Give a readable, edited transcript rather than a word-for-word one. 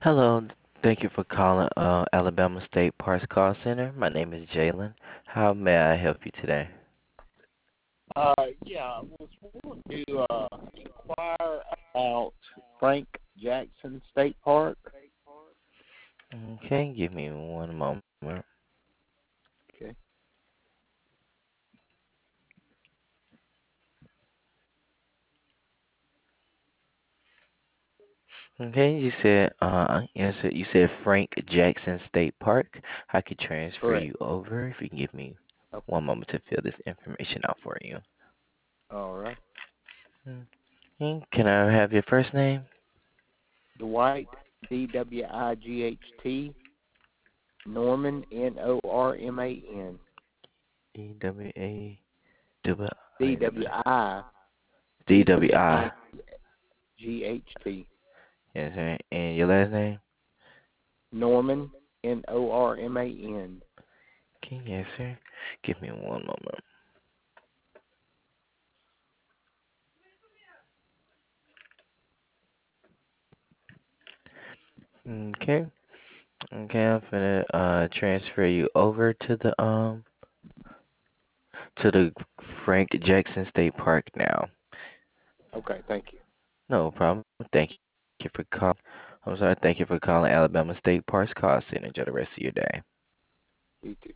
Hello, thank you for calling Alabama State Parks Call Center. My name is Jalen. How may I help you today? Yeah, I was wanting to inquire about Frank Jackson State Park. Okay, give me one moment. Okay. Okay, you said Frank Jackson State Park. I could transfer Correct. you over if you can give me Oh, one moment to fill this information out for you. all right. Okay, can I have your first name? Dwight, Dwight, Norman, Norman, E W A W Dwi, D W I. Dwyaght, Yes, sir. And your last name? Norman, Norman. Okay, yes, sir. Give me one moment. Okay. Okay, I'm gonna transfer you over to the Frank Jackson State Park now. Okay, thank you. No problem. Thank you for calling. I'm sorry. Thank you for calling Alabama State Parks Call Center. Enjoy the rest of your day. You too.